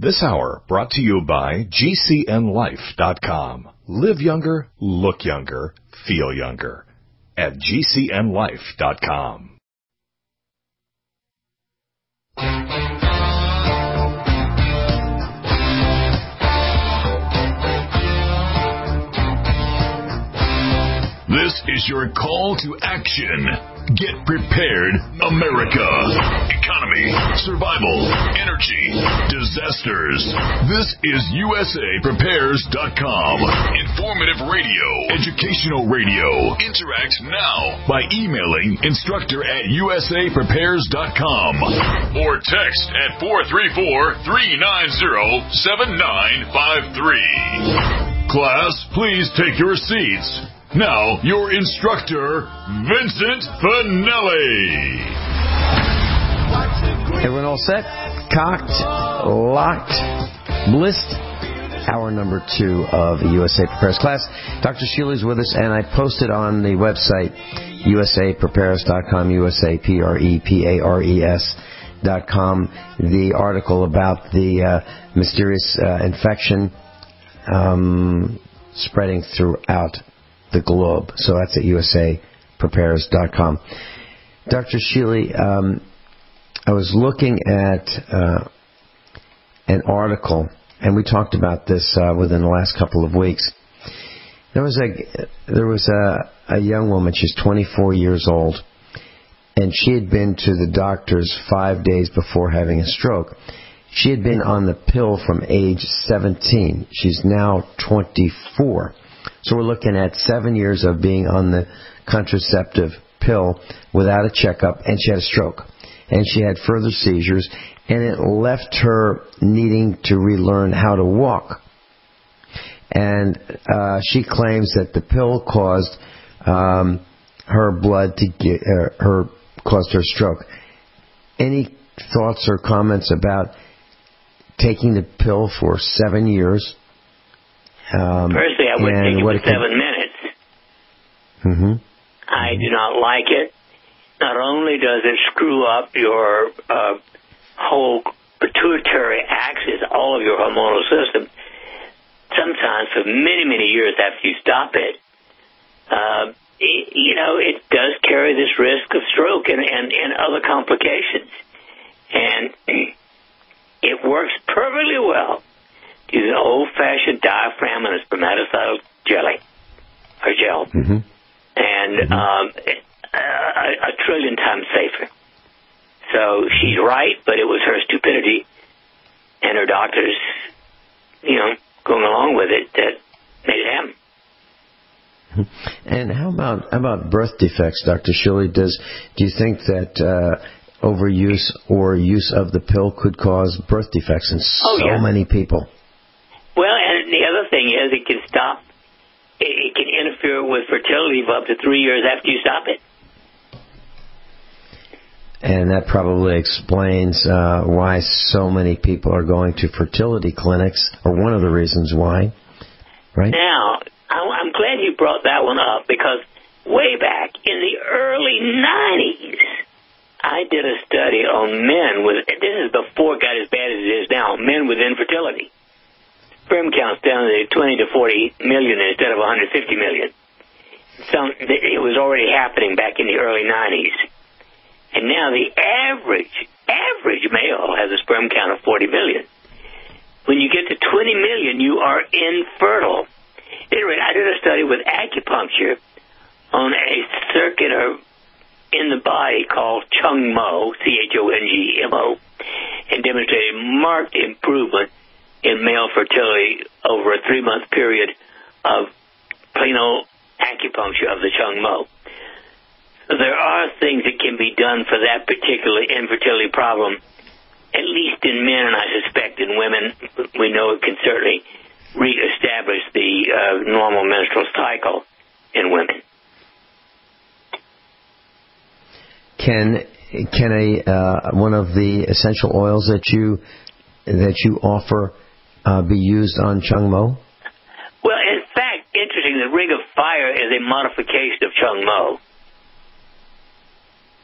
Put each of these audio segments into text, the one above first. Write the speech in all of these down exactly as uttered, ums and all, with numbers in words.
This hour brought to you by G C N life dot com. Live younger, look younger, feel younger at G C N life dot com. This is your call to action. Get prepared, America. Economy, survival, energy, disasters. This is U S A Prepares dot com. Informative radio, educational radio. Interact now by emailing instructor at U S A Prepares dot com or text at four three four, three nine zero, seven nine five three. Class, please take your seats. Now, your instructor, Vincent Finelli. Everyone all set? Cocked, locked, blissed. Hour number two of U S A Prepares class. Doctor Sheely's with us, and I posted on the website, U S A Prepares dot com, U S A P R E P A R E S dot com, the article about the uh, mysterious uh, infection um, spreading throughout the globe. So that's at U S A Prepares dot com. Doctor Sheely, um, I was looking at uh, an article, and we talked about this uh, within the last couple of weeks. There was a there was a, a young woman. She's twenty-four years old, and she had been to the doctors five days before having a stroke. She had been on the pill from age seventeen. She's now twenty-four. So we're looking at seven years of being on the contraceptive pill without a checkup, and she had a stroke. And she had further seizures, and it left her needing to relearn how to walk. And uh, she claims that the pill caused um, her blood to get, uh, her caused her stroke. Any thoughts or comments about taking the pill for seven years? Um, Personally, I wouldn't take it for seven could... minutes. Mm-hmm. I do not like it. Not only does it screw up your uh, whole pituitary axis, all of your hormonal system, sometimes for many, many years after you stop it, uh, it you know, it does carry this risk of stroke and, and, and other complications. And it works perfectly well. Use an old-fashioned diaphragm and a spermaticidal jelly, or gel, mm-hmm. and mm-hmm. Um, a, a trillion times safer. So she's right, but it was her stupidity and her doctors, you know, going along with it that made it happen. And how about how about birth defects, Doctor Sheely? Does do you think that uh, overuse or use of the pill could cause birth defects in oh, so yeah. many people? Well, and the other thing is it can stop, it, it can interfere with fertility for up to three years after you stop it. And that probably explains uh, why so many people are going to fertility clinics, or one of the reasons why, right? Now, I'm glad you brought that one up, because way back in the early nineties, I did a study on men with, this is before it got as bad as it is now, men with infertility. Sperm count's down to twenty to forty million instead of one hundred fifty million. So it was already happening back in the early nineties. And now the average, average male has a sperm count of forty million. When you get to twenty million, you are infertile. Anyway, I did a study with acupuncture on a circuit in the body called Chung Mo, C H O N G M O, and demonstrated marked improvement in male fertility over a three-month period of plain old acupuncture of the Chung Mo. So there are things that can be done for that particular infertility problem, at least in men, and I suspect in women, we know it can certainly reestablish the uh, normal menstrual cycle in women. Can can a uh, one of the essential oils that you that you offer uh, be used on Chung Mo? Well, in fact, interesting. The Ring of Fire is a modification of Chung Mo.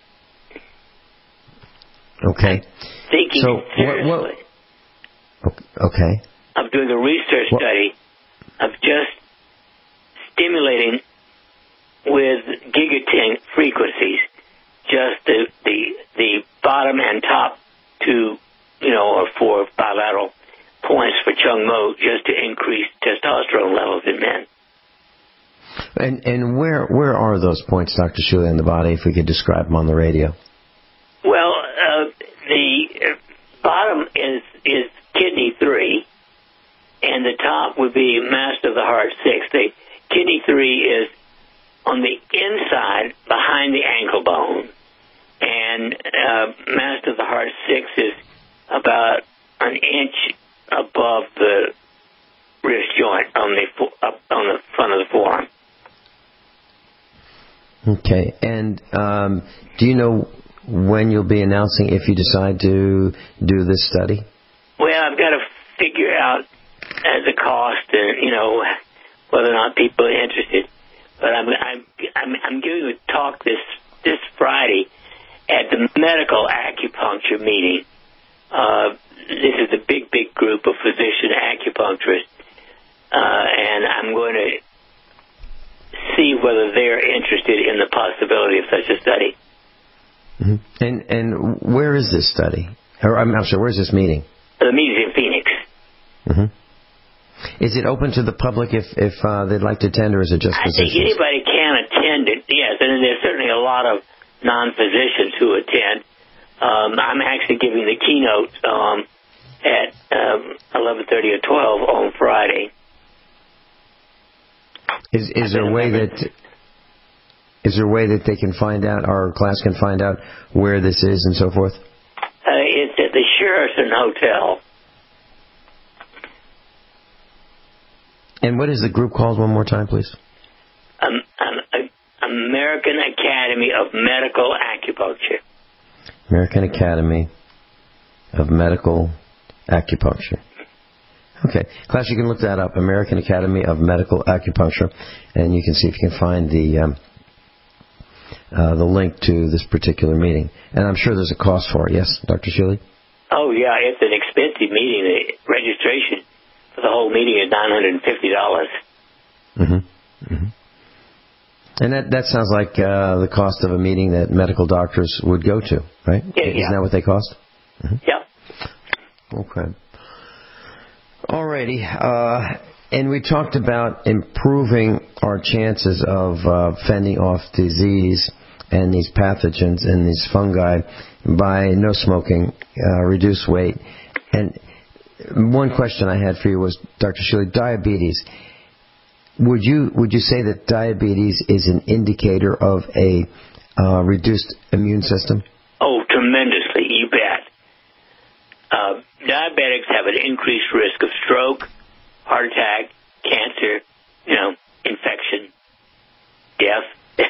Okay. Thinking so seriously. What, what, Okay. of doing a research What? study of just stimulating with gigaton frequencies just the the the bottom and top two, you know, or four bilateral points for Chung Mo, just to increase testosterone levels in men. And and where where are those points, Doctor Shuley, in the body, if we could describe them on the radio? Well, uh, the uh, bottom is is kidney three, and the top would be master of the heart six. The kidney three is on the inside behind the ankle bone, and uh, master of the heart six is about an inch above the wrist joint on the fo- up on the front of the forearm. Okay. And um, do you know when you'll be announcing if you decide to do this study? Well, I've got to figure out uh, the cost and, you know, whether or not people are interested. But I'm I'm I'm, I'm giving a talk this this Friday at the medical acupuncture meeting. Uh, this is a big, big group of physician acupuncturists, uh, and I'm going to see whether they're interested in the possibility of such a study. Mm-hmm. And and where is this study? Or I'm, I'm sorry, where is this meeting? The meeting's in Phoenix. Mm-hmm. Is it open to the public if if uh, they'd like to attend, or is it just I physicians? think anybody can attend it, yes, and there's certainly a lot of non-physicians who attend. Um, I'm actually giving the keynote um, at um, eleven thirty or twelve on Friday. Is is there a way that is there a way that they can find out, our class can find out where this is and so forth? Uh, it's at the Sheraton Hotel. And what is the group called one more time, please? Um, um, American Academy of Medical Acupuncture. American Academy of Medical Acupuncture. Okay. Class, you can look that up, American Academy of Medical Acupuncture, and you can see if you can find the um, uh, the link to this particular meeting. And I'm sure there's a cost for it. Yes, Doctor Shuley? Oh, yeah, it's an expensive meeting. The registration for the whole meeting is nine hundred fifty dollars. Mm-hmm. Mm-hmm. And that, that sounds like uh, the cost of a meeting that medical doctors would go to, right? Yeah, Isn't yeah. that what they cost? Mm-hmm. Yeah. Okay. Alrighty. Uh, and we talked about improving our chances of uh, fending off disease and these pathogens and these fungi by no smoking, uh, reduce weight. And one question I had for you was, Doctor Shuley, diabetes. Would you would you say that diabetes is an indicator of a uh, reduced immune system? Oh, tremendously, you bet. Uh, diabetics have an increased risk of stroke, heart attack, cancer, you know, infection, death.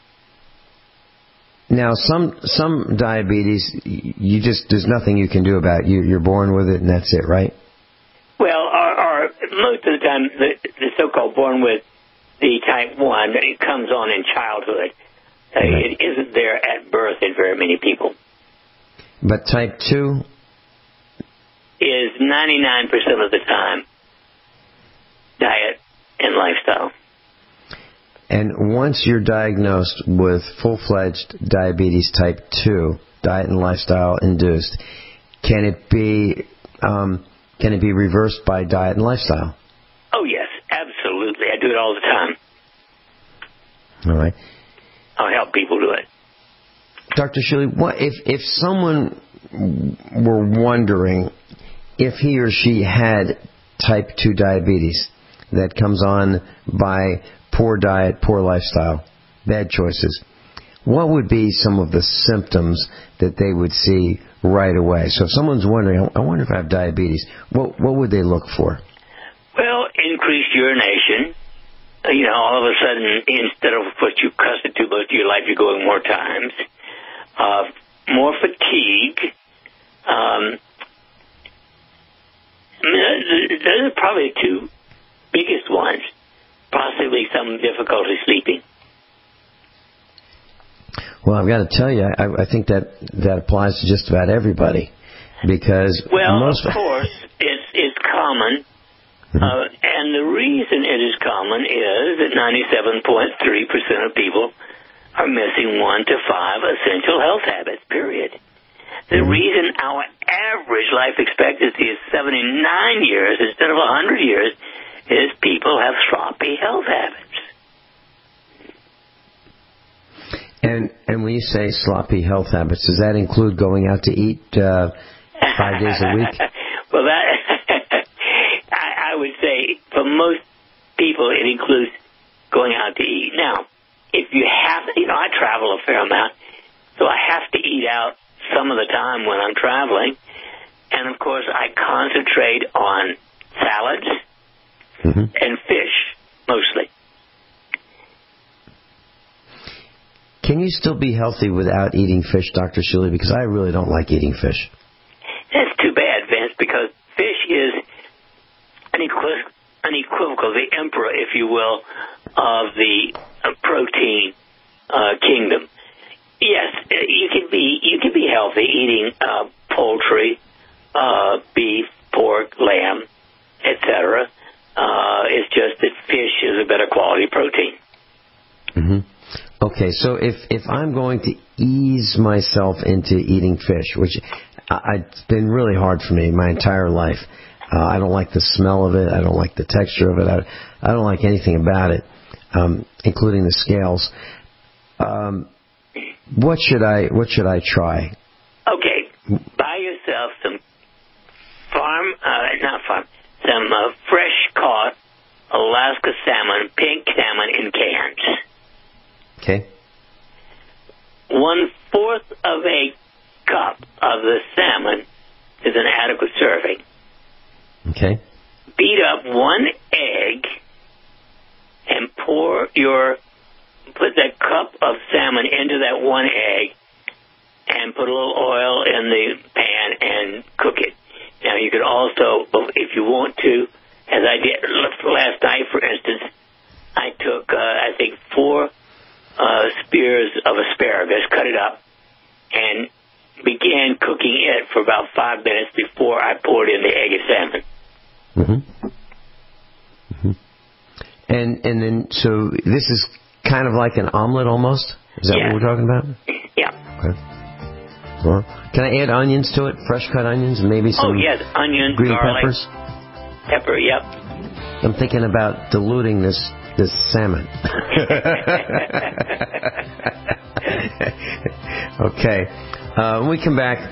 Now, some some diabetes, you just there's nothing you can do about it. You, you're born with it, and that's it, right? Well, or, or most of the time, the, the so-called born with the type one, it comes on in childhood. Uh, Right. It isn't there at birth in very many people. But type two? Is ninety-nine percent of the time diet and lifestyle. And once you're diagnosed with full-fledged diabetes type two, diet and lifestyle induced, can it be um, can it be reversed by diet and lifestyle? Oh, yes, absolutely. I do it all the time. All right. I'll help people do it. Doctor Shuley, what if if someone were wondering if he or she had type two diabetes that comes on by poor diet, poor lifestyle, bad choices, what would be some of the symptoms that they would see right away? So if someone's wondering, I wonder if I have diabetes, what what would they look for? Well, increased urination. Uh, You know, all of a sudden, instead of what you accustomed to most of your life, you're going more times. Uh, more fatigue. Um, I mean, those those are probably the two biggest ones. Possibly some difficulty sleeping. Well, I've got to tell you, I, I think that that applies to just about everybody, because Well, most of course, it's it's common is that ninety-seven point three percent of people are missing one to five essential health habits, period. The reason our average life expectancy is seventy-nine years instead of one hundred years is people have sloppy health habits. And and when you say sloppy health habits, does that include going out to eat uh, five days a week? Well, that I, I would say for most people it includes going out to eat. Now, if you have, you know, I travel a fair amount, so I have to eat out some of the time when I'm traveling, and of course I concentrate on salads mm-hmm. and fish mostly. Can you still be healthy without eating fish, Doctor Shuley? Because I really don't like eating fish. That's too bad, Vince, because fish is unequiv- unequivocal, the emperor, if you will, of the uh, protein uh, kingdom. Yes, you can be you can be healthy eating uh, poultry, uh, beef, pork, lamb, et cetera. Uh, it's just that fish is a better quality protein. Mm-hmm. Okay, so if, if I'm going to ease myself into eating fish, which I, it's been really hard for me my entire life. Uh, I don't like the smell of it. I don't like the texture of it. I, I don't like anything about it, um, including the scales. Um, what should I what should I try? Okay, buy yourself some farm, uh, not farm, some uh, fresh caught Alaska salmon, pink salmon in cans. Okay. One fourth of a cup of the salmon is an adequate serving. Okay. Beat up one egg and pour your, put that cup of salmon into that one egg and put a little oil in the pan and cook it. Now you could also, if you want to, as I did last night, for instance, I took, uh, I think, four Uh, spears of asparagus, cut it up, and began cooking it for about five minutes before I poured in the egg and salmon. Mm-hmm. Mm-hmm. And and then, so this is kind of like an omelet almost? Is that yeah. what we're talking about? Yeah. Okay. Well, can I add onions to it? Fresh cut onions and maybe some oh, yes, onions, green garlic, peppers? Pepper, yep. I'm thinking about diluting this this salmon. Okay. Uh, when we come back,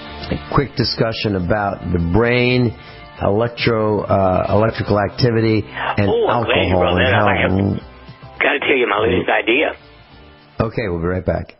a quick discussion about the brain, electro uh, electrical activity, and oh, I'm alcohol. glad you brought that up. I have got to tell you my latest idea. Okay, we'll be right back.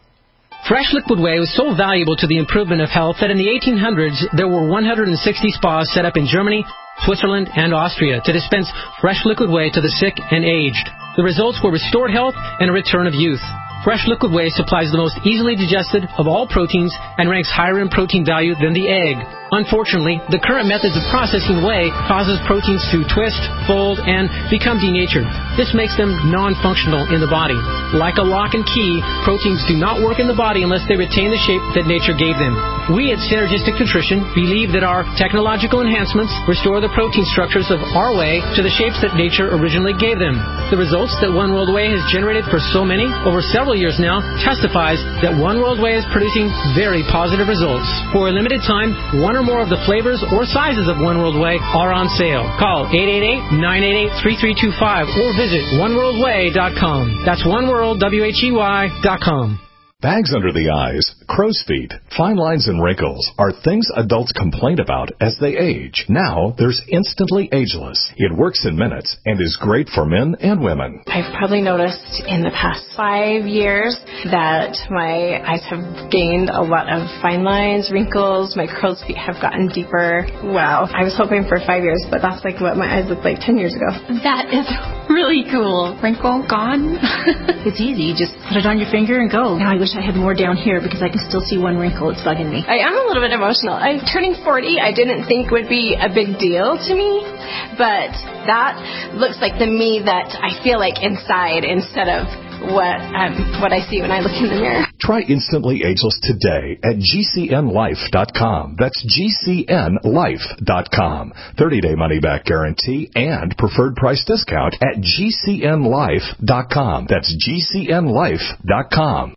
Fresh Liquid Whey was so valuable to the improvement of health that in the eighteen hundreds there were one hundred sixty spas set up in Germany, Switzerland, and Austria to dispense fresh liquid whey to the sick and aged. The results were restored health and a return of youth. Fresh Liquid Whey supplies the most easily digested of all proteins and ranks higher in protein value than the egg. Unfortunately, the current methods of processing whey causes proteins to twist, fold, and become denatured. This makes them non-functional in the body. Like a lock and key, proteins do not work in the body unless they retain the shape that nature gave them. We at Synergistic Nutrition believe that our technological enhancements restore the protein structures of our whey to the shapes that nature originally gave them. The results that One World Whey has generated for so many, over several years now, testifies that One World Whey is producing very positive results. For a limited time, one or more of the flavors or sizes of One World Whey are on sale. Call eight eight eight, nine eight eight, three three two five or visit one world whey dot com. That's oneworld, W H E Y, dot com. Bags under the eyes, crow's feet, fine lines and wrinkles are things adults complain about as they age. Now, there's Instantly Ageless. It works in minutes and is great for men and women. I've probably noticed in the past five years that my eyes have gained a lot of fine lines, wrinkles, my crow's feet have gotten deeper. Wow. I was hoping for five years, but that's like what my eyes looked like ten years ago. That is really cool. Wrinkle gone. It's easy. You just put it on your finger and go. Now I wish I had more down here because I can still see one wrinkle. It's bugging me. I am a little bit emotional. I'm turning forty. I didn't think would be a big deal to me, but that looks like the me that I feel like inside instead of what um, what I see when I look in the mirror. Try Instantly Ageless today at G C N life dot com. That's G C N life dot com. thirty-day money-back guarantee and preferred price discount at G C N life dot com. That's G C N life dot com.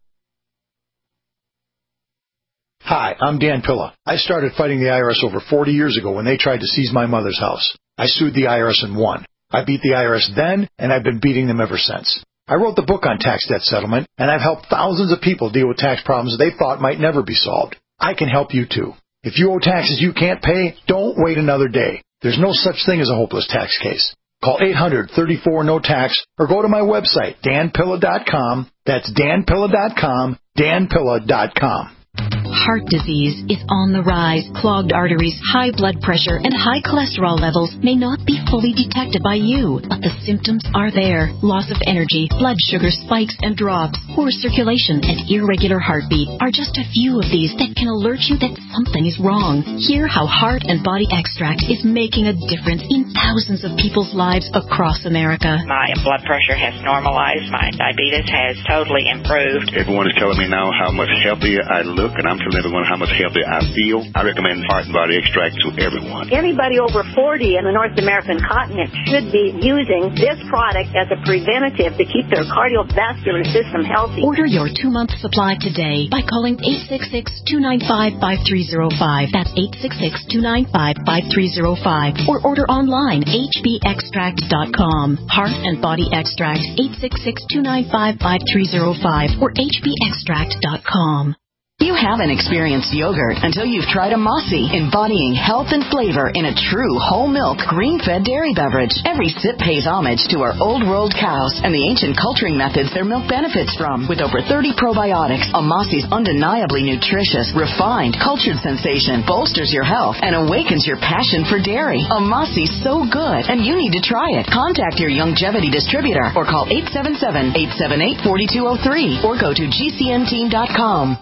Hi, I'm Dan Pilla. I started fighting the I R S over forty years ago when they tried to seize my mother's house. I sued the I R S and won. I beat the I R S then, and I've been beating them ever since. I wrote the book on tax debt settlement, and I've helped thousands of people deal with tax problems they thought might never be solved. I can help you too. If you owe taxes you can't pay, don't wait another day. There's no such thing as a hopeless tax case. Call eight hundred, thirty-four, no tax or go to my website, dan pilla dot com. That's dan pilla dot com, dan pilla dot com. Heart disease is on the rise. Clogged arteries, high blood pressure, and high cholesterol levels may not be fully detected by you, but the symptoms are there. Loss of energy, blood sugar spikes and drops, poor circulation, and irregular heartbeat are just a few of these that can alert you that something is wrong. Hear how Heart and Body Extract is making a difference in thousands of people's lives across America. My blood pressure has normalized. My diabetes has totally improved. Everyone is telling me now how much healthier I look, and I'm telling everyone how much healthier I feel. I recommend Heart and Body Extract to everyone. Anybody over forty in the North American continent should be using this product as a preventative to keep their cardiovascular system healthy. Order your two-month supply today by calling eight six six, two nine five, five three zero five. That's eight six six, two nine five, five three zero five. Or order online, h b extract dot com. Heart and Body Extract, eight six six, two nine five, five three zero five or h b extract dot com. You haven't experienced yogurt until you've tried a Mossy, embodying health and flavor in a true whole milk, green-fed dairy beverage. Every sip pays homage to our old world cows and the ancient culturing methods their milk benefits from. With over thirty probiotics, a Mossy's undeniably nutritious, refined, cultured sensation bolsters your health and awakens your passion for dairy. A Mossy's so good, and you need to try it. Contact your Youngevity distributor or call eight seven seven, eight seven eight, four two zero three or go to g c n team dot com.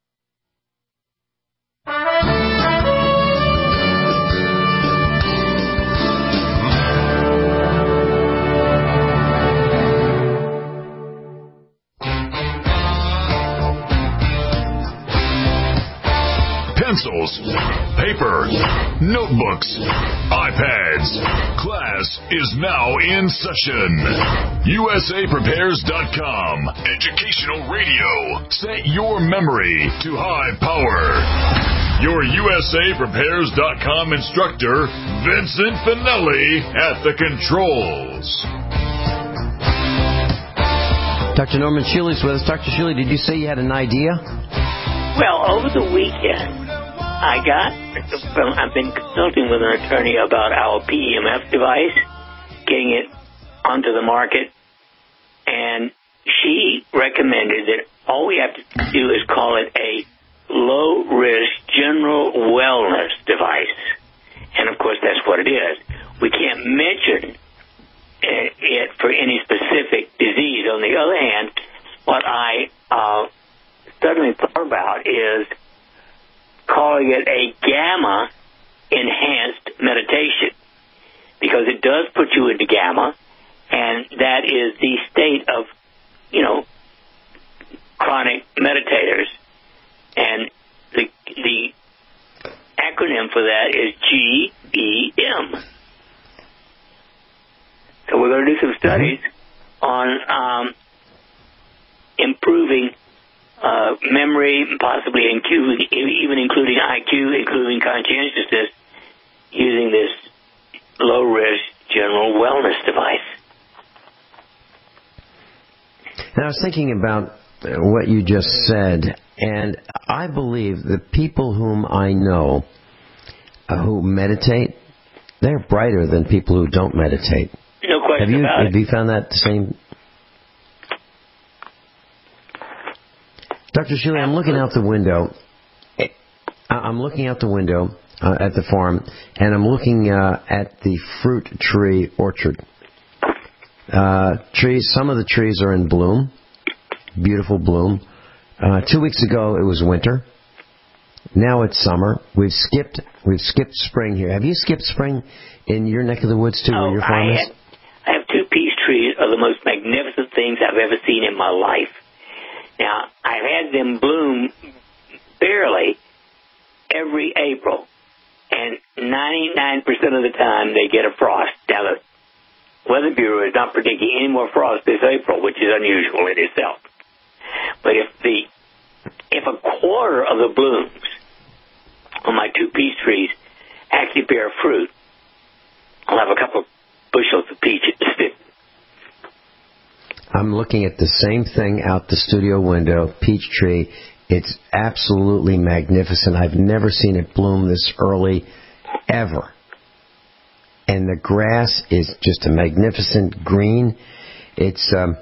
Pencils, paper, notebooks, iPads. Class is now in session. U S A Prepares dot com. Educational radio. Set your memory to high power. Your U S A Prepares dot com instructor, Vincent Finelli, at the controls. Doctor Norman Shealy's with us. Doctor Shealy, did you say you had an idea? Well, over the weekend, I got from, I've been consulting with an attorney about our P E M F device, getting it onto the market, and she recommended that all we have to do is call it a low-risk general wellness device. And, of course, that's what it is. We can't mention it for any specific disease. On the other hand, what I uh, suddenly thought about is calling it a gamma-enhanced meditation, because it does put you into gamma, and that is the state of, you know, chronic meditators. And the the acronym for that is G E M. So we're going to do some studies on um, improving uh, memory, possibly including, even including I Q, including conscientiousness, using this low-risk general wellness device. Now, I was thinking about what you just said, and I believe the people whom I know uh, who meditate, they're brighter than people who don't meditate. No question have you, about have it. Have you found that the same? Doctor Shealy, I'm looking out the window. I'm looking out the window uh, at the farm, and I'm looking uh, at the fruit tree orchard. Uh, trees. Some of the trees are in bloom, beautiful bloom. Uh, two weeks ago, it was winter. Now it's summer. We've skipped. We've skipped spring here. Have you skipped spring in your neck of the woods too, oh, where your farm I is? Had, I have two peach trees, are the most magnificent magnificent things I've ever seen in my life. Now, I've had them bloom barely every April, and ninety-nine percent of the time they get a frost. Now, the Weather Bureau is not predicting any more frost this April, which is unusual in itself. But if the if a quarter of the blooms on my two peach trees actually bear fruit, I'll have a couple of bushels of peaches. I'm looking at the same thing out the studio window, peach tree. It's absolutely magnificent. I've never seen it bloom this early, ever. And the grass is just a magnificent green. It's, um,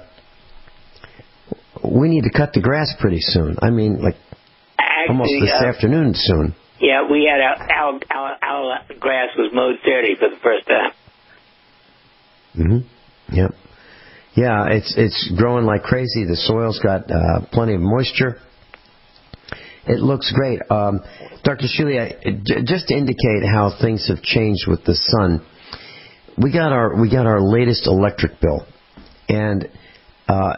we need to cut the grass pretty soon. I mean, like, Actually, almost this uh, afternoon soon. Yeah, we had our, our, our, our grass was mowed Saturday for the first time. Mm-hmm. Yep. Yeah, it's it's growing like crazy. The soil's got uh, plenty of moisture. It looks great. Um, Doctor Shealy, j- just to indicate how things have changed with the sun, we got our we got our latest electric bill, and uh,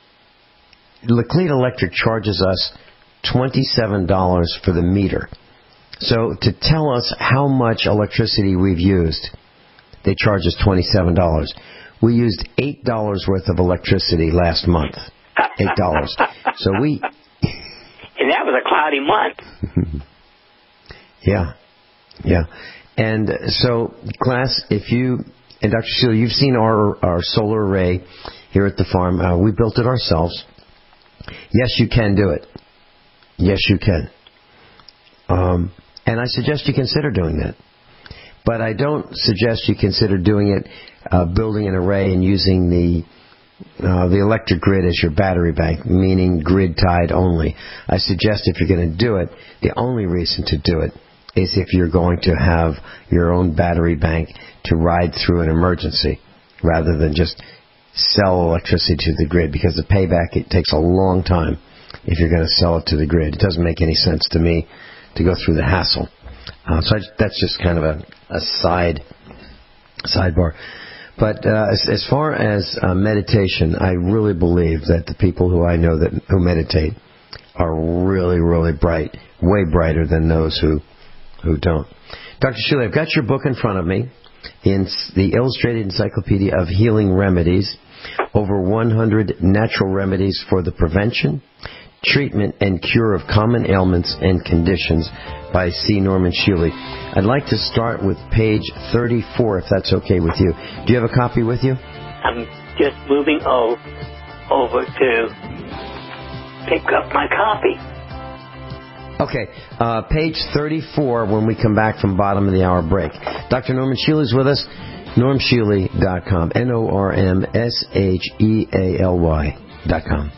Laclede Electric charges us twenty-seven dollars for the meter. So to tell us how much electricity we've used, they charge us twenty-seven dollars. We used eight dollars worth of electricity last month. eight dollars. So we... And that was a cloudy month. Yeah. Yeah. And so, class, if you... And Doctor Shealy, you've seen our, our solar array here at the farm. Uh, we built it ourselves. Yes, you can do it. Yes, you can. Um, and I suggest you consider doing that. But I don't suggest you consider doing it, uh, building an array and using the uh, the electric grid as your battery bank, meaning grid-tied only. I suggest if you're going to do it, the only reason to do it is if you're going to have your own battery bank to ride through an emergency, rather than just sell electricity to the grid, because the payback, it takes a long time if you're going to sell it to the grid. It doesn't make any sense to me to go through the hassle. Uh, so I, that's just kind of a, a side sidebar. But uh, as, as far as uh, meditation, I really believe that the people who I know that who meditate are really, really bright, way brighter than those who who don't. Doctor Shealy, I've got your book in front of me, in the Illustrated Encyclopedia of Healing Remedies, over one hundred natural remedies for the prevention, treatment, and cure of common ailments and conditions, by C. Norman Shealy. I'd like to start with page thirty-four, if that's okay with you. Do you have a copy with you? I'm just moving o- over to pick up my copy. Okay, uh, page thirty-four when we come back from bottom of the hour break. Doctor Norman Shealy's with us, norm shealy dot com, N O R M S H E A L Y dot com.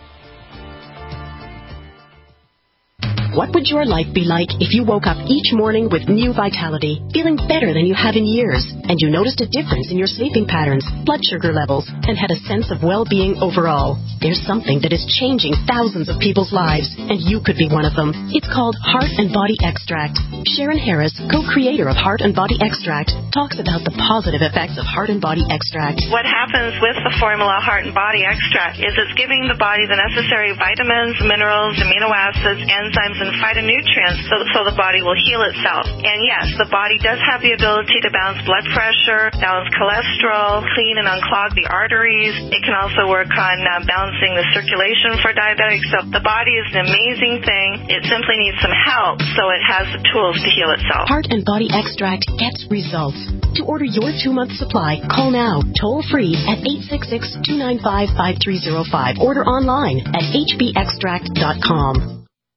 What would your life be like if you woke up each morning with new vitality, feeling better than you have in years, and you noticed a difference in your sleeping patterns, blood sugar levels, and had a sense of well-being overall? There's something that is changing thousands of people's lives, and you could be one of them. It's called Heart and Body Extract. Sharon Harris, co-creator of Heart and Body Extract, talks about the positive effects of Heart and Body Extract. What happens with the formula Heart and Body Extract is it's giving the body the necessary vitamins, minerals, amino acids, enzymes, and phytonutrients so, so the body will heal itself. And yes, the body does have the ability to balance blood pressure, balance cholesterol, clean and unclog the arteries. It can also work on uh, balancing the circulation for diabetics. So the body is an amazing thing. It simply needs some help so it has the tools to heal itself. Heart and Body Extract gets results. To order your two-month supply, call now, toll-free at eight six six, two nine five, five three zero five. Order online at h b extract dot com.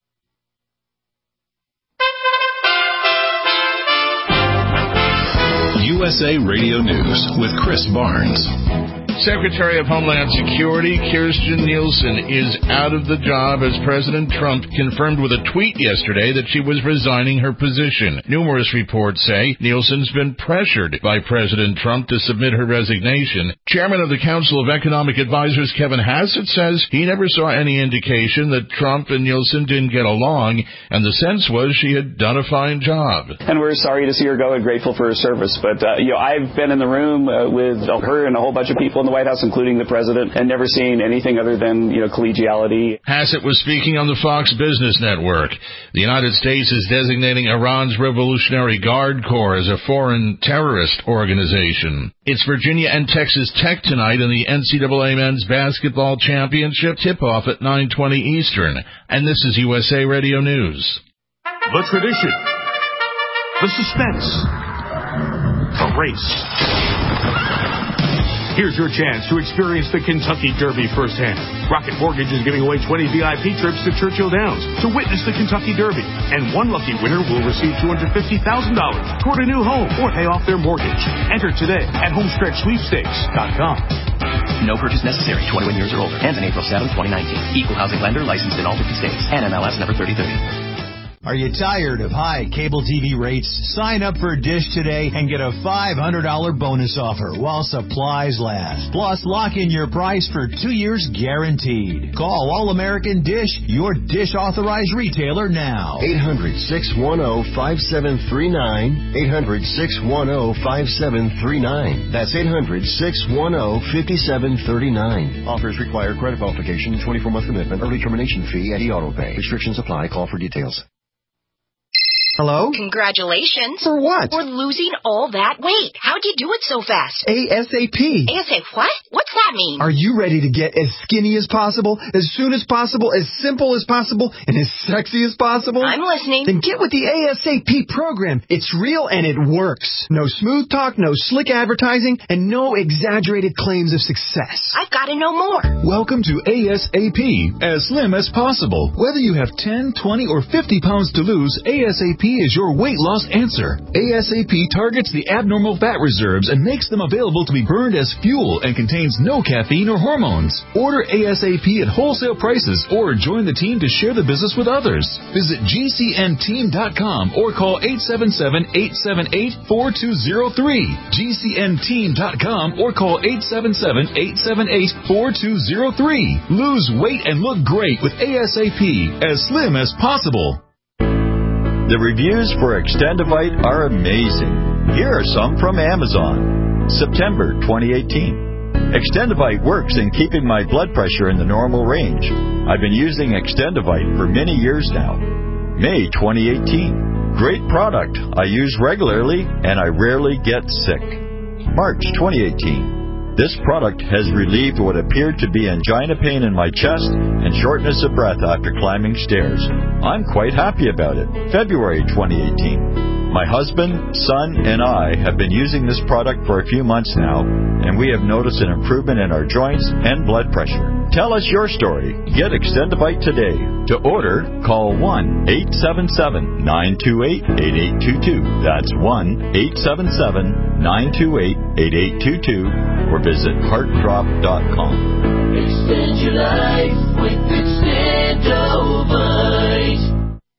U S A Radio News with Chris Barnes. Secretary of Homeland Security Kirstjen Nielsen is out of the job as President Trump confirmed with a tweet yesterday that she was resigning her position. Numerous reports say Nielsen's been pressured by President Trump to submit her resignation. Chairman of the Council of Economic Advisors Kevin Hassett says he never saw any indication that Trump and Nielsen didn't get along, and the sense was she had done a fine job. And we're sorry to see her go and grateful for her service. But, uh, you know, I've been in the room uh, with her and a whole bunch of people in the White House, including the president, and never seen anything other than, you know, collegiality. Hassett was speaking on the Fox Business Network. The United States is designating Iran's Revolutionary Guard Corps as a foreign terrorist organization. It's Virginia and Texas Tech tonight in the N C double A Men's Basketball Championship, tip-off at nine twenty Eastern. And this is U S A Radio News. The tradition, the suspense, the race. Here's your chance to experience the Kentucky Derby firsthand. Rocket Mortgage is giving away twenty V I P trips to Churchill Downs to witness the Kentucky Derby. And one lucky winner will receive two hundred fifty thousand dollars toward a new home or pay off their mortgage. Enter today at homestretch sweepstakes dot com. No purchase necessary. twenty-one years or older. Ends on April seventh, twenty nineteen. Equal housing lender licensed in all fifty states. N M L S number thirty thirty. Are you tired of high cable T V rates? Sign up for Dish today and get a five hundred dollars bonus offer while supplies last. Plus, lock in your price for two years guaranteed. Call All-American Dish, your Dish authorized retailer now. eight hundred, six one zero, five seven three nine. eight hundred, six one zero, five seven three nine. That's eight hundred, six one zero, five seven three nine. Offers require credit qualification, twenty-four month commitment, early termination fee, and e-auto pay. Restrictions apply. Call for details. Hello? Congratulations. For what? For losing all that weight. How'd you do it so fast? ASAP. ASAP what? What's that mean? Are you ready to get as skinny as possible, as soon as possible, as simple as possible, and as sexy as possible? I'm listening. Then get with the ASAP program. It's real and it works. No smooth talk, no slick advertising, and no exaggerated claims of success. I've got to know more. Welcome to ASAP, as slim as possible. Whether you have ten, twenty, or fifty pounds to lose, ASAP is your weight loss answer. ASAP targets the abnormal fat reserves and makes them available to be burned as fuel and contains no caffeine or hormones. Order ASAP at wholesale prices or join the team to share the business with others. Visit G C N team dot com or call eight seven seven, eight seven eight, four two zero three. G C N team dot com or call eight seven seven, eight seven eight, four two zero three. Lose weight and look great with ASAP, as slim as possible. The reviews for Extendivite are amazing. Here are some from Amazon. September twenty eighteen. Extendivite works in keeping my blood pressure in the normal range. I've been using Extendivite for many years now. May twenty eighteen. Great product. I use regularly and I rarely get sick. March twenty eighteen. This product has relieved what appeared to be angina pain in my chest and shortness of breath after climbing stairs. I'm quite happy about it. February twenty eighteen. My husband, son, and I have been using this product for a few months now, and we have noticed an improvement in our joints and blood pressure. Tell us your story. Get Extendivite today. To order, call one eight seven seven, nine two eight, eight eight two two. That's one eight seven seven, nine two eight, eight eight two two, or visit heart drop dot com. Extend your life with Extendivite.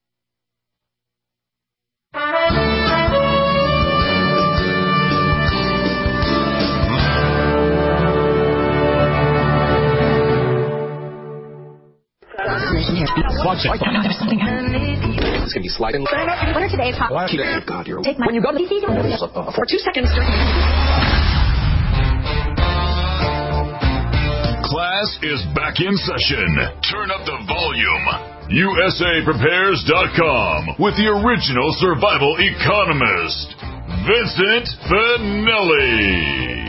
Watch it. Oh, no, there's something happening. It's going to be sliding. Winner today's hot. Why? Oh, God, you're... Take my... When you go to... For two seconds. Class is back in session. Turn up the volume. U S A prepares dot com with the original survival economist, Vincent Finelli.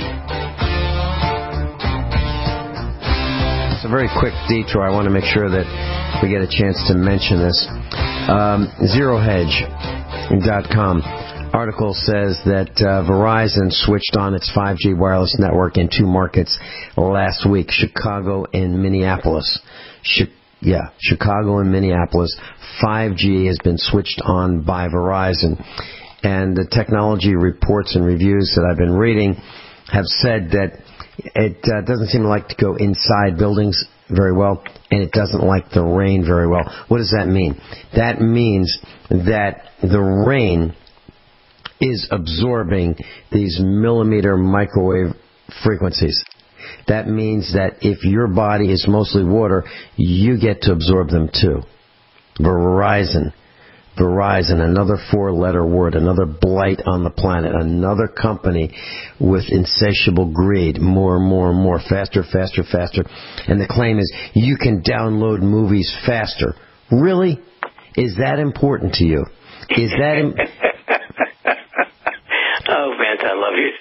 A very quick detour. I want to make sure that we get a chance to mention this. Um, zero hedge dot com article says that uh, Verizon switched on its five G wireless network in two markets last week, Chicago and Minneapolis. Chi- yeah, Chicago and Minneapolis. five G has been switched on by Verizon. And the technology reports and reviews that I've been reading have said that it uh, doesn't seem to like to go inside buildings very well, and it doesn't like the rain very well. What does that mean? That means that the rain is absorbing these millimeter microwave frequencies. That means that if your body is mostly water, you get to absorb them too. Verizon Verizon, another four-letter word, another blight on the planet, another company with insatiable greed, more and more and more, faster, faster, faster. And the claim is you can download movies faster. Really? Is that important to you? Is that... Im- oh, Vince, I love you.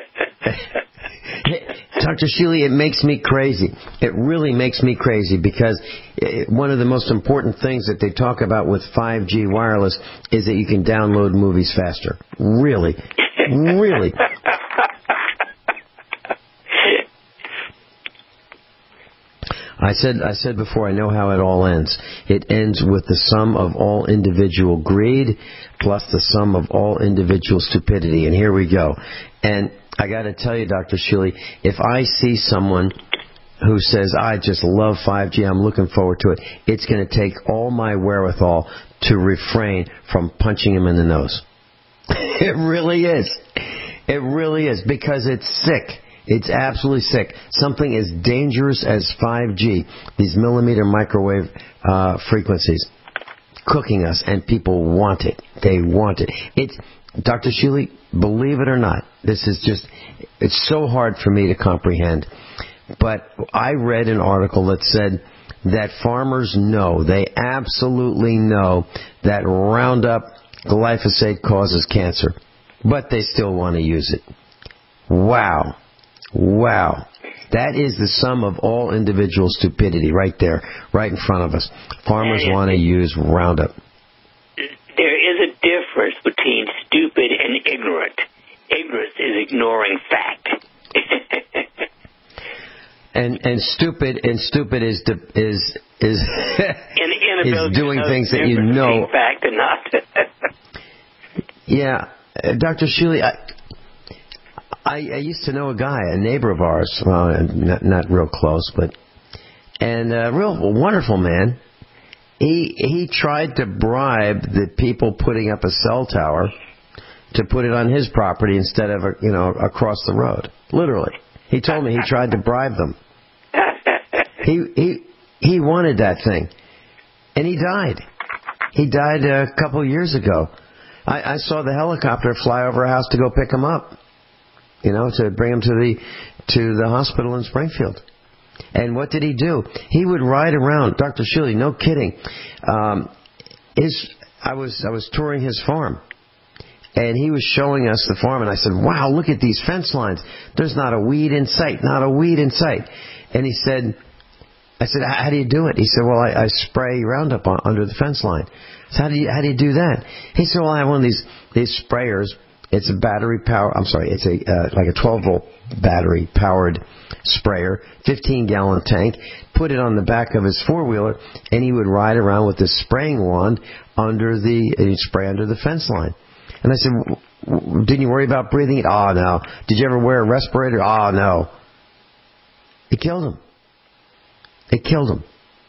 Doctor Shealy, it makes me crazy. It really makes me crazy because it, one of the most important things that they talk about with five G wireless is that you can download movies faster. Really? Really? I said I said before, I know how it all ends. It ends with the sum of all individual greed plus the sum of all individual stupidity. And here we go. And I got to tell you, Doctor Shealy, if I see someone who says, I just love five G, I'm looking forward to it, it's going to take all my wherewithal to refrain from punching him in the nose. It really is. It really is, because it's sick. It's absolutely sick. Something as dangerous as five G, these millimeter microwave uh, frequencies, cooking us, and people want it. They want it. It's, Doctor Shealy, believe it or not, this is just, it's so hard for me to comprehend. But I read an article that said that farmers know, they absolutely know that Roundup glyphosate causes cancer, but they still want to use it. Wow. Wow. That is the sum of all individual stupidity right there, right in front of us. Farmers want to use Roundup. There is a difference between stupid and ignorant. Ignorance is ignoring fact. and and stupid and stupid is is is is doing things that you know. Fact and not. Yeah, uh, Doctor Shealy, I, I I used to know a guy, a neighbor of ours, well, not, not real close, but and a real wonderful man. He he tried to bribe the people putting up a cell tower to put it on his property instead of, you know, across the road. Literally. He told me he tried to bribe them. He he he wanted that thing. And he died. He died a couple of years ago. I, I saw the helicopter fly over our house to go pick him up. You know, to bring him to the to the hospital in Springfield. And what did he do? He would ride around, Doctor Shealy, no kidding. Um, his, I was I was touring his farm, and he was showing us the farm, and I said, "Wow, look at these fence lines. There's not a weed in sight, not a weed in sight." And he said, "I said, how do you do it?" He said, "Well, I, I spray Roundup on, under the fence line." I said, "How do you how do you do that?" He said, "Well, I have one of these these sprayers. It's a battery power. I'm sorry, it's a uh, like a twelve volt battery powered sprayer, fifteen gallon tank. Put it on the back of his four wheeler, and he would ride around with this spraying wand under the and he'd spray under the fence line." And I said, "Didn't you worry about breathing it?" "Oh no." "Did you ever wear a respirator?" "Oh no." It killed him. It killed him.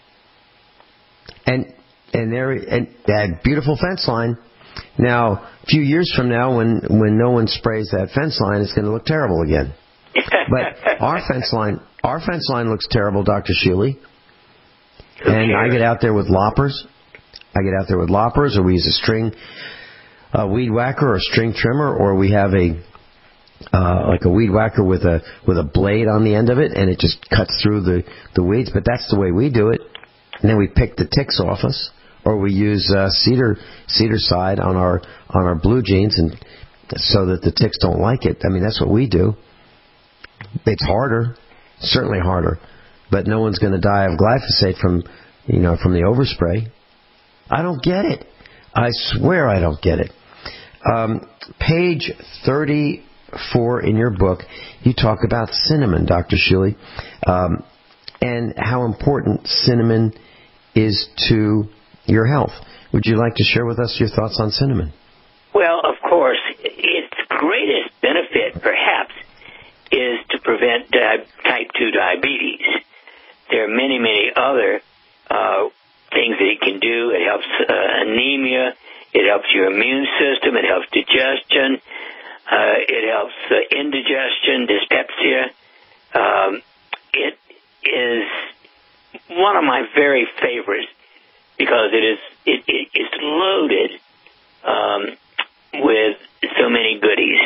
And and there and that beautiful fence line. Now, a few years from now, when, when no one sprays that fence line, it's going to look terrible again. But our fence line, our fence line looks terrible, Doctor Shealy. And I get out there with loppers. I get out there with loppers, or we use a string, a weed whacker, or a string trimmer, or we have a uh, like a weed whacker with a with a blade on the end of it, and it just cuts through the the weeds. But that's the way we do it. And then we pick the ticks off us. Or we use uh, cedar cedar side on our on our blue jeans, and so that the ticks don't like it. I mean, that's what we do. It's harder, certainly harder, but no one's going to die of glyphosate from you know from the overspray. I don't get it. I swear I don't get it. Um, page thirty-four in your book, you talk about cinnamon, Doctor Shealy, um, and how important cinnamon is to your health. Would you like to share with us your thoughts on cinnamon? Well, of course, its greatest benefit, perhaps, is to prevent di- type two diabetes. There are many, many other uh, things that it can do. It helps uh, anemia. It helps your immune system. It helps digestion. Uh, it helps uh, indigestion, dyspepsia. Um, it is one of my very favorites because it is it, it it's loaded um, with so many goodies.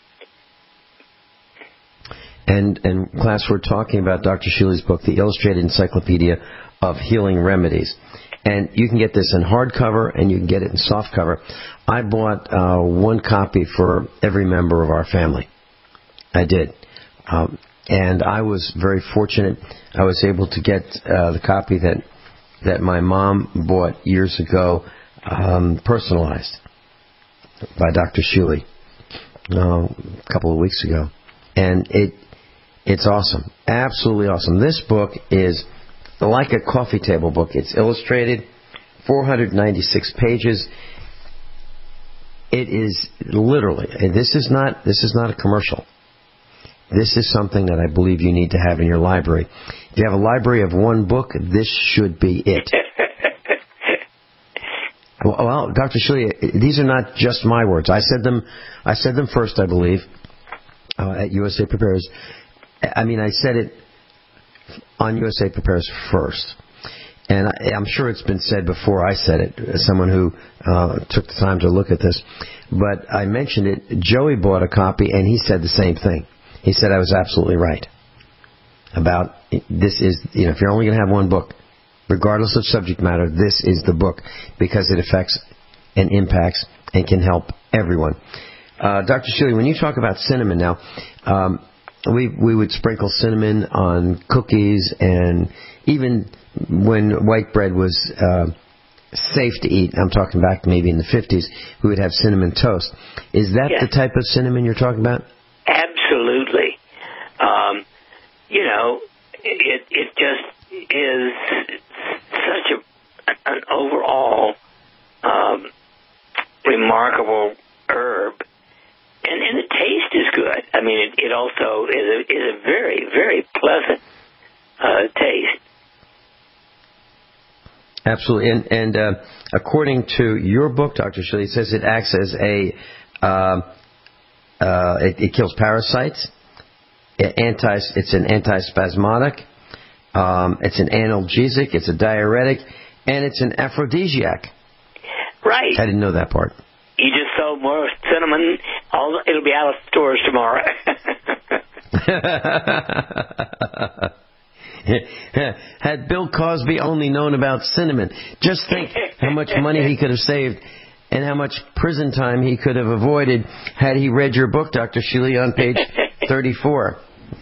And, and class, we're talking about Doctor Sheely's book, The Illustrated Encyclopedia of Healing Remedies. And you can get this in hardcover and you can get it in softcover. I bought uh, one copy for every member of our family. I did. Um, and I was very fortunate. I was able to get uh, the copy that that my mom bought years ago, um, personalized by Doctor Sheely, uh, a couple of weeks ago. And it it's awesome. Absolutely awesome. This book is like a coffee table book. It's illustrated, four hundred ninety-six pages. It is literally, this is not this is not a commercial. This is something that I believe you need to have in your library. If you have a library of one book, this should be it. well, well, Doctor Sheely, these are not just my words. I said them. I said them first, I believe, uh, at U S A Prepares. I mean, I said it on U S A Prepares first. And I, I'm sure it's been said before I said it, as someone who uh, took the time to look at this. But I mentioned it. Joey bought a copy, and he said the same thing. He said I was absolutely right about this is, you know, if you're only going to have one book, regardless of subject matter, this is the book because it affects and impacts and can help everyone. Uh, Doctor Sheely, when you talk about cinnamon now, um, we we would sprinkle cinnamon on cookies, and even when white bread was uh, safe to eat, I'm talking back maybe in the fifties, we would have cinnamon toast. Is that yes. the type of cinnamon you're talking about? Absolutely. Um, you know, it it just is such a an overall um, remarkable herb. And, and the taste is good. I mean, it, it also is a, is a very, very pleasant uh, taste. Absolutely. And, and uh, according to your book, Doctor Sheely, it says it acts as a, uh, uh, it, it kills parasites. It anti, it's an antispasmodic. Um, it's an analgesic. It's a diuretic. And it's an aphrodisiac. Right. I didn't know that part. You just sold more cinnamon. All, it'll be out of stores tomorrow. Had Bill Cosby only known about cinnamon, just think how much money he could have saved and how much prison time he could have avoided had he read your book, Doctor Sheely, on page thirty-four.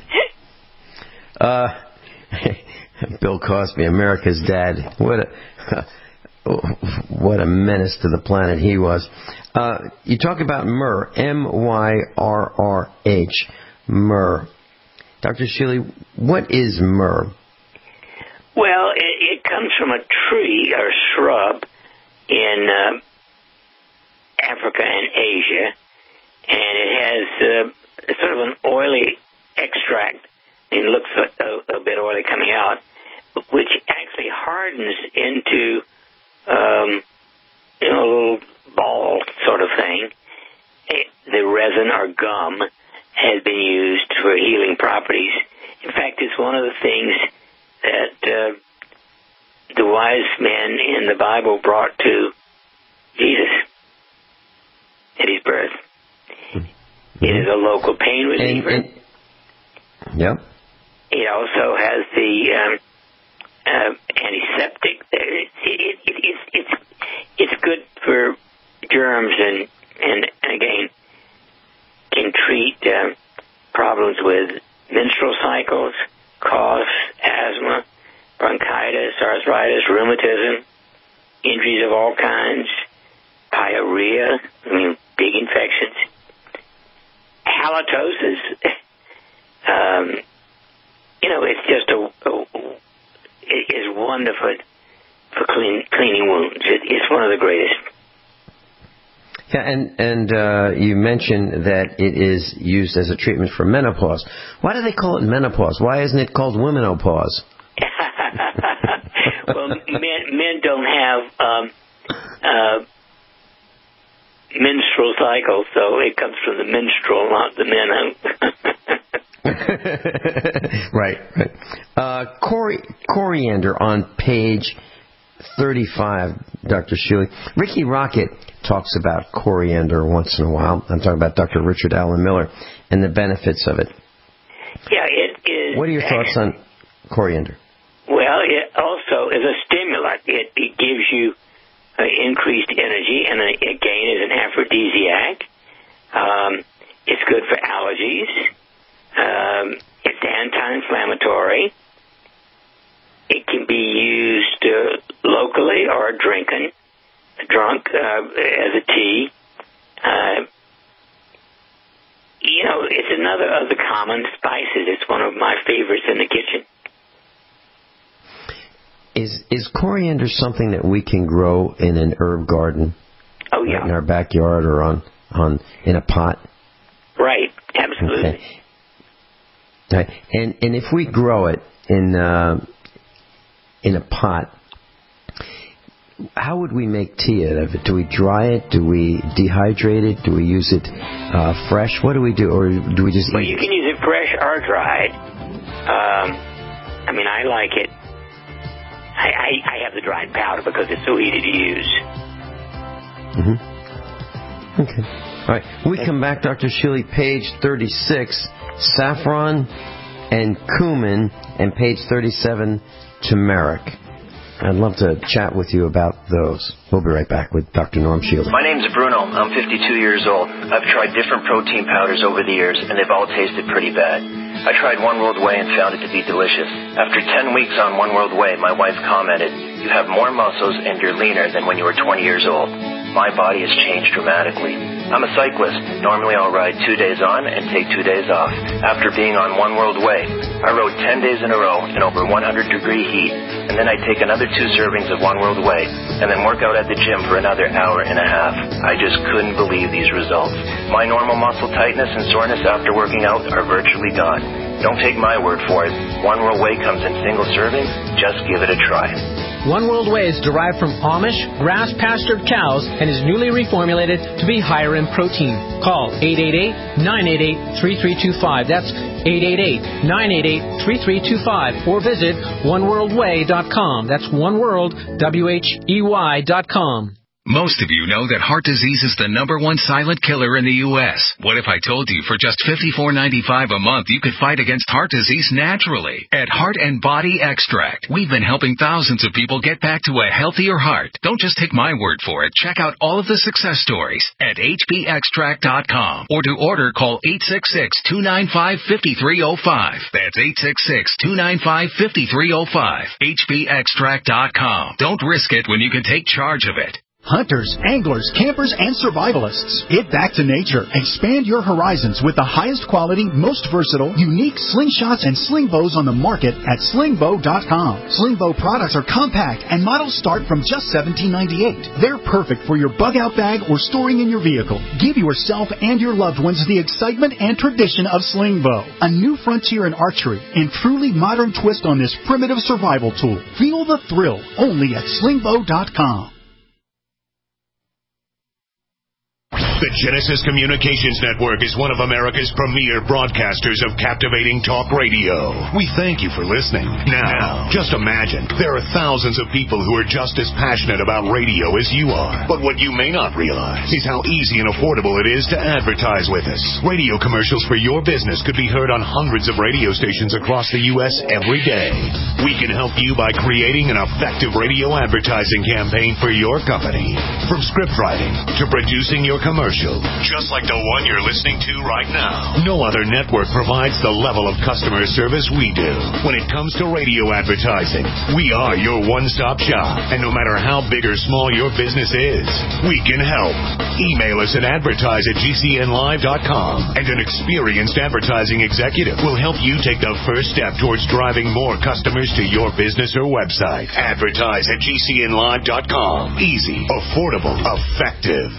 Uh, Bill Cosby, America's dad. What a... What a menace to the planet he was. Uh, you talk about myrrh, M Y R R H, myrrh. Doctor Sheely, what is myrrh? Well, it, it comes from a tree or shrub in uh, Africa and Asia, and it has uh, sort of an oily extract. It looks a, a, a bit oily coming out, which actually hardens into Um, you know, a little ball sort of thing. It, the resin or gum has been used for healing properties. In fact, it's one of the things that uh, the wise men in the Bible brought to Jesus at his birth. Mm-hmm. It is a local pain reliever. And, and, yep. It also has the um, uh, antiseptic. It, it, it, it's, it's, it's good for germs and, and, and again, can treat uh, problems with menstrual cycles, cough, asthma, bronchitis, arthritis, rheumatism, injuries of all kinds, pyorrhea, I mean, big infections, halitosis. um, you know, it's just a, a it is wonderful for clean, cleaning wounds. It, it's one of the greatest. Yeah, and and uh, you mentioned that it is used as a treatment for menopause. Why do they call it menopause? Why isn't it called womenopause? Well, men men don't have um, uh, menstrual cycles, so it comes from the menstrual, not the men. right, right. Uh, cori- coriander on page thirty-five, Doctor Shealy. Ricky Rocket talks about coriander once in a while. I'm talking about Doctor Richard Allen Miller and the benefits of it. Yeah, it is. What are your thoughts on coriander? Well, it also is a stimulant. It, it gives you uh, increased energy, and uh, again, is an aphrodisiac. Um, it's good for allergies. Um, it's anti-inflammatory. It can be used uh, locally or drinking, drunk uh, as a tea. Uh, you know, it's another of the common spices. It's one of my favorites in the kitchen. Is is coriander something that we can grow in an herb garden? Oh yeah, right in our backyard or on, on in a pot. Right, absolutely. Okay. Right. And and if we grow it in uh, in a pot, how would we make tea out of it? Do we dry it? Do we dehydrate it? Do we use it uh, fresh? What do we do, or do we just? Well, eat you it? can use it fresh or dried. Um, I mean, I like it. I, I, I have the dried powder because it's so easy to use. Mm-hmm. Okay. All right. When we come back, Doctor Shealy, page thirty-six, saffron and cumin, and page thirty-seven, turmeric. I'd love to chat with you about those. We'll be right back with Doctor Norm Shealy. My name's Bruno. I'm fifty-two years old. I've tried different protein powders over the years, and they've all tasted pretty bad. I tried One World Whey and found it to be delicious. After ten weeks on One World Whey, my wife commented, "You have more muscles and you're leaner than when you were twenty years old." My body has changed dramatically. I'm a cyclist. Normally I'll ride two days on and take two days off. After being on One World Whey, I rode ten days in a row in over one hundred degree heat, and then I take another two servings of One World Whey, and then work out at the gym for another hour and a half. I just couldn't believe these results. My normal muscle tightness and soreness after working out are virtually gone. Don't take my word for it. One World Whey comes in single servings. Just give it a try. One World Whey is derived from Amish, grass-pastured cows and is newly reformulated to be higher in protein. Call eight eight eight, nine eight eight, three three two five. That's eight eight eight, nine eight eight, three three two five. Or visit one world way dot com. That's oneworld, W H E Y dot com. Most of you know that heart disease is the number one silent killer in the U S What if I told you for just fifty-four ninety-five a month you could fight against heart disease naturally? At Heart and Body Extract, we've been helping thousands of people get back to a healthier heart. Don't just take my word for it. Check out all of the success stories at H B extract dot com. Or to order, call eight six six, two nine five, five three zero five. That's eight six six, two nine five, five three zero five. H B extract dot com. Don't risk it when you can take charge of it. Hunters, anglers, campers, and survivalists. Get back to nature. Expand your horizons with the highest quality, most versatile, unique slingshots and sling bows on the market at sling bow dot com. Sling bow products are compact and models start from just seventeen ninety-eight. They're perfect for your bug-out bag or storing in your vehicle. Give yourself and your loved ones the excitement and tradition of sling bow. A new frontier in archery and truly modern twist on this primitive survival tool. Feel the thrill only at sling bow dot com. The Genesis Communications Network is one of America's premier broadcasters of captivating talk radio. We thank you for listening. Now, just imagine, there are thousands of people who are just as passionate about radio as you are. But what you may not realize is how easy and affordable it is to advertise with us. Radio commercials for your business could be heard on hundreds of radio stations across the U S every day. We can help you by creating an effective radio advertising campaign for your company. From script writing to producing your commercial, just like the one you're listening to right now. No other network provides the level of customer service we do. When it comes to radio advertising, we are your one-stop shop. And no matter how big or small your business is, we can help. Email us at advertise at G C N live dot com, and an experienced advertising executive will help you take the first step towards driving more customers to your business or website. Advertise at G C N live dot com. Easy, affordable, effective.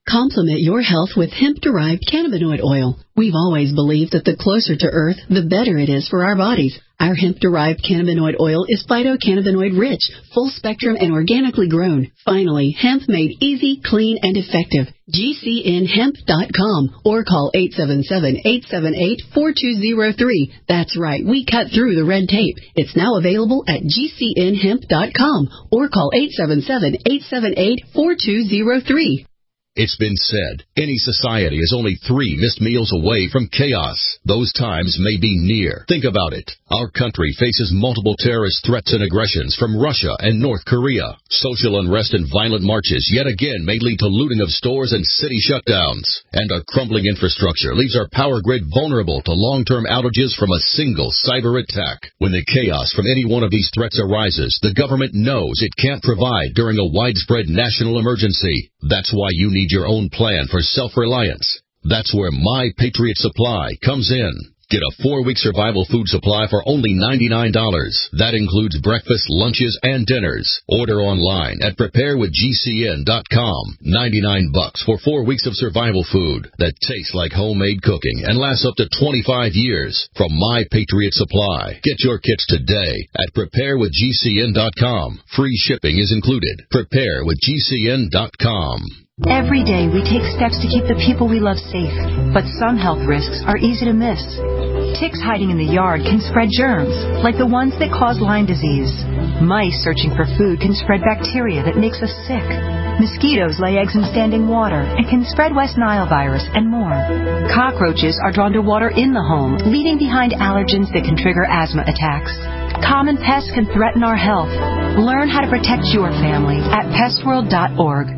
Complement your health with hemp-derived cannabinoid oil. We've always believed that the closer to Earth, the better it is for our bodies. Our hemp-derived cannabinoid oil is phytocannabinoid-rich, full-spectrum, and organically grown. Finally, hemp made easy, clean, and effective. G C N hemp dot com or call eight seven seven, eight seven eight, four two zero three. That's right, we cut through the red tape. It's now available at G C N hemp dot com or call eight seven seven, eight seven eight, four two zero three. It's been said, any society is only three missed meals away from chaos. Those times may be near. Think about it. Our country faces multiple terrorist threats and aggressions from Russia and North Korea. Social unrest and violent marches yet again may lead to looting of stores and city shutdowns. And a crumbling infrastructure leaves our power grid vulnerable to long-term outages from a single cyber attack. When the chaos from any one of these threats arises, the government knows it can't provide during a widespread national emergency. That's why you need your own plan for self-reliance. That's where My Patriot Supply comes in. Get a four-week survival food supply for only ninety-nine dollars. That includes breakfast, lunches, and dinners. Order online at prepare with G C N dot com. ninety-nine bucks for four weeks of survival food that tastes like homemade cooking and lasts up to twenty-five years from My Patriot Supply. Get your kits today at prepare with G C N dot com. Free shipping is included. prepare with G C N dot com. Every day we take steps to keep the people we love safe, but some health risks are easy to miss. Ticks hiding in the yard can spread germs, like the ones that cause Lyme disease. Mice searching for food can spread bacteria that makes us sick. Mosquitoes lay eggs in standing water and can spread West Nile virus and more. Cockroaches are drawn to water in the home, leaving behind allergens that can trigger asthma attacks. Common pests can threaten our health. Learn how to protect your family at pest world dot org.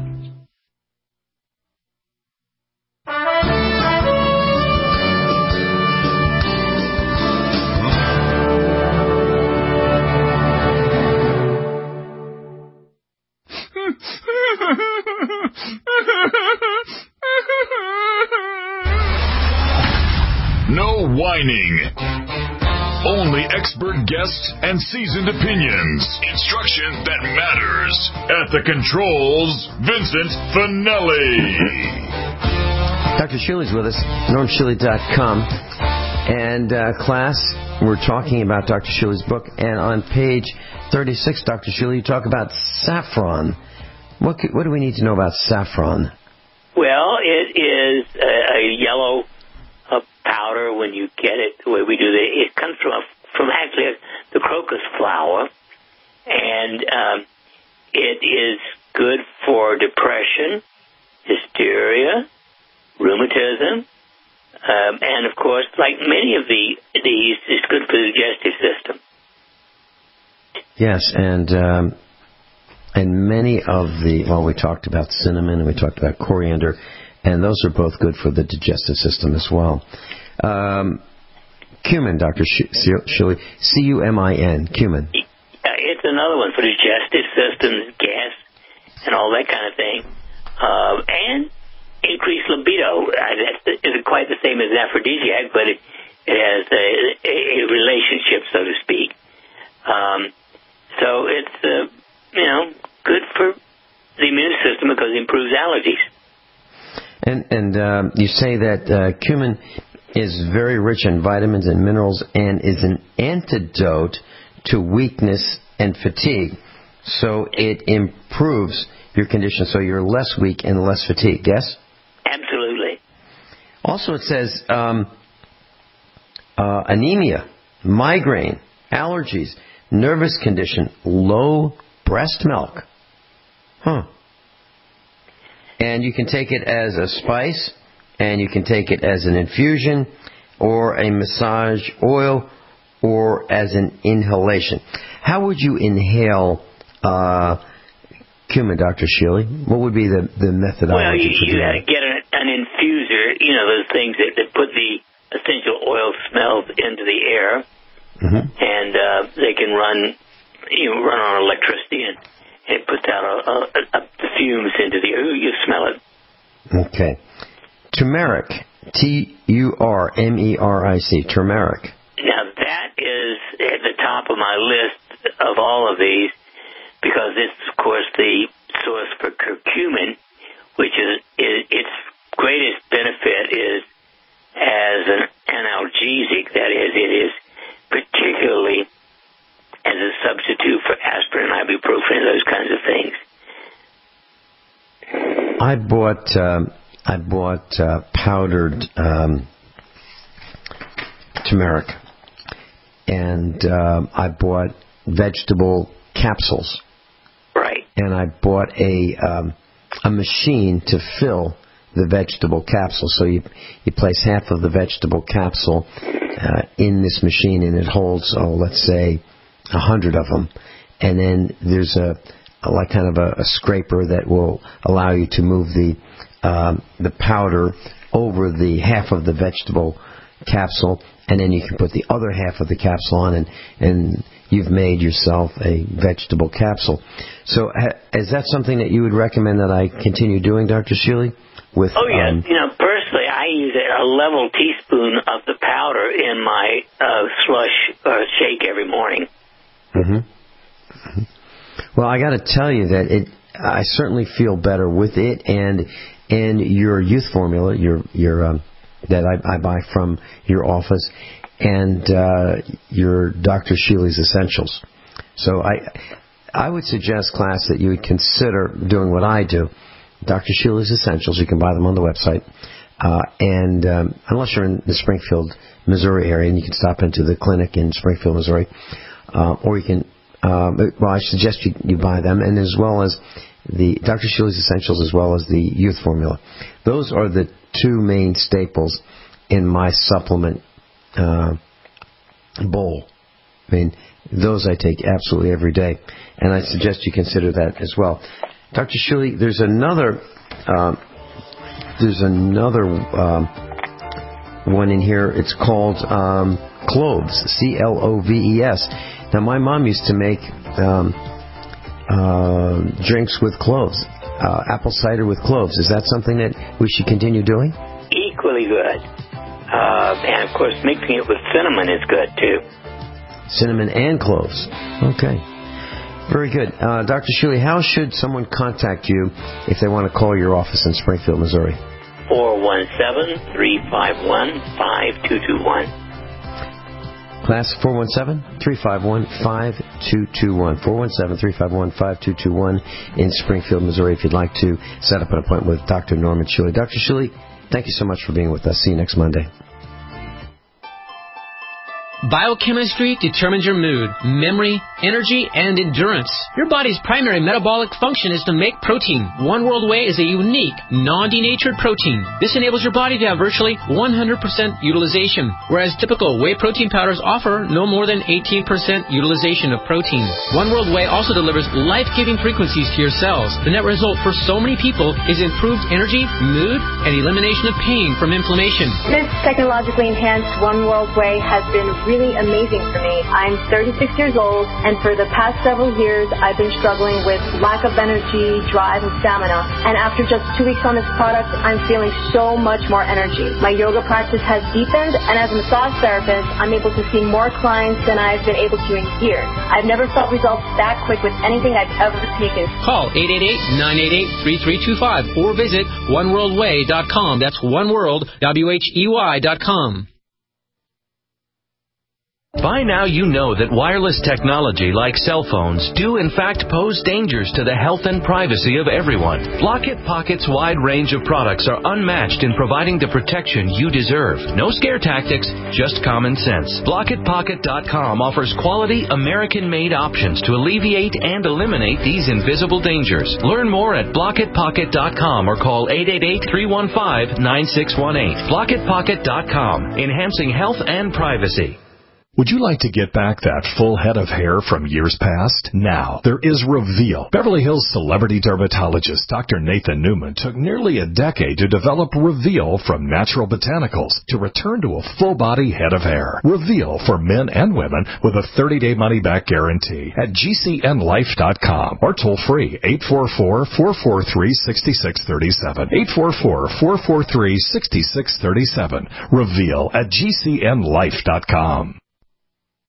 No whining. Only expert guests and seasoned opinions. Instruction that matters. At the controls, Vincent Finelli. Doctor Shilley's with us, norm shilley dot com. And uh, class, we're talking about Doctor Shilley's book. And on page thirty-six, Doctor Shilley, you talk about saffron. What, could, what do we need to know about saffron? Well, it is a, a yellow a powder when you get it. The way we do it, it comes from a, from actually a, the crocus flower, and um, it is good for depression, hysteria, rheumatism, um, and of course, like many of the these, it's good for the digestive system. Yes, and um, and many of the well, we talked about cinnamon and we talked about coriander. And those are both good for the digestive system as well. Um, cumin, Doctor Shilley, C U M I N, cumin. It's another one for digestive systems, gas, and all that kind of thing. Uh, and increased libido. Uh, that isn't quite the same as an aphrodisiac, but it, it has a, a relationship, so to speak. Um, so it's, uh, you know, good for the immune system because it improves allergies. And, and um, you say that uh, cumin is very rich in vitamins and minerals and is an antidote to weakness and fatigue. So it improves your condition so you're less weak and less fatigued, yes? Absolutely. Also it says um, uh, anemia, migraine, allergies, nervous condition, low breast milk. Huh. And you can take it as a spice, and you can take it as an infusion, or a massage oil, or as an inhalation. How would you inhale uh, cumin, Doctor Shilley? What would be the, the methodology? Well, you, for you doing got to get an, an infuser, you know, those things that, that put the essential oil smells into the air, mm-hmm. and uh, they can run, you know, run on electricity, and it puts out a, a, a fumes into the air. You smell it. Okay. Turmeric. T U R M E R I C. Turmeric. Now, that is at the top of my list of all of these because it's, of course, the source for curcumin, which is, is it's I bought um, I bought uh, powdered um, turmeric, and uh, I bought vegetable capsules. Right. And I bought a um, a machine to fill the vegetable capsule. So you you place half of the vegetable capsule uh, in this machine, and it holds, oh, let's say, a hundred of them. And then there's a, a like kind of a, a scraper that will allow you to move the um, the powder over the half of the vegetable capsule, and then you can put the other half of the capsule on, and and you've made yourself a vegetable capsule. So ha- is that something that you would recommend that I continue doing, Doctor Shealy? With, oh, yes. Um, you know, personally, I use a level teaspoon of the powder in my uh, slush uh, shake every morning. Mm-hmm. Well, I got to tell you that it. I certainly feel better with it, and and your youth formula, your your um, that I, I buy from your office, and uh, your Doctor Shealy's Essentials. So I I would suggest, class, that you would consider doing what I do. Doctor Shealy's Essentials. You can buy them on the website. Uh, and um, unless you're in the Springfield, Missouri area, and you can stop into the clinic in Springfield, Missouri, uh, or you can, um, well, I suggest you, you buy them, and as well as the Doctor Shealy's Essentials, as well as the Youth Formula. Those are the two main staples in my supplement uh, bowl. I mean, those I take absolutely every day, and I suggest you consider that as well. Doctor Shealy, there's another uh, there's another um, one in here. It's called um, cloves, C L O V E S. Now, my mom used to make um, uh, drinks with cloves, uh, apple cider with cloves. Is that something that we should continue doing? Equally good. Uh, and, of course, mixing it with cinnamon is good, too. Cinnamon and cloves. Okay. Very good. Uh, Doctor Shealy, how should someone contact you if they want to call your office in Springfield, Missouri? four one seven, three five one, five two two one. Class, four one seven, three five one, five two two one. four one seven, three five one, five two two one in Springfield, Missouri, if you'd like to set up an appointment with Doctor Norman Shealy. Doctor Shealy, thank you so much for being with us. See you next Monday. Biochemistry determines your mood, memory, energy, and endurance. Your body's primary metabolic function is to make protein. One World Whey is a unique, non-denatured protein. This enables your body to have virtually one hundred percent utilization, whereas typical whey protein powders offer no more than eighteen percent utilization of protein. One World Whey also delivers life-giving frequencies to your cells. The net result for so many people is improved energy, mood, and elimination of pain from inflammation. This technologically enhanced One World Whey has been really amazing for me. I'm thirty-six years old, and for the past several years, I've been struggling with lack of energy, drive, and stamina. And after just two weeks on this product, I'm feeling so much more energy. My yoga practice has deepened, and as a massage therapist, I'm able to see more clients than I've been able to in years. I've never felt results that quick with anything I've ever taken. Call eight eight eight, nine eight eight, three three two five or visit one world way dot com. That's oneworld, W H E Y dot com. By now you know that wireless technology like cell phones do in fact pose dangers to the health and privacy of everyone. Block-It Pocket's wide range of products are unmatched in providing the protection you deserve. No scare tactics, just common sense. Block It Pocket dot com offers quality American-made options to alleviate and eliminate these invisible dangers. Learn more at Block It Pocket dot com or call eight eight eight, three one five, nine six one eight. Block It Pocket dot com, enhancing health and privacy. Would you like to get back that full head of hair from years past? Now, there is Reveal. Beverly Hills celebrity dermatologist Doctor Nathan Newman took nearly a decade to develop Reveal from natural botanicals to return to a full-body head of hair. Reveal for men and women with a thirty-day money-back guarantee at G C N life dot com or toll-free eight four four, four four three, six six three seven. eight four four, four four three, six six three seven. Reveal at G C N life dot com.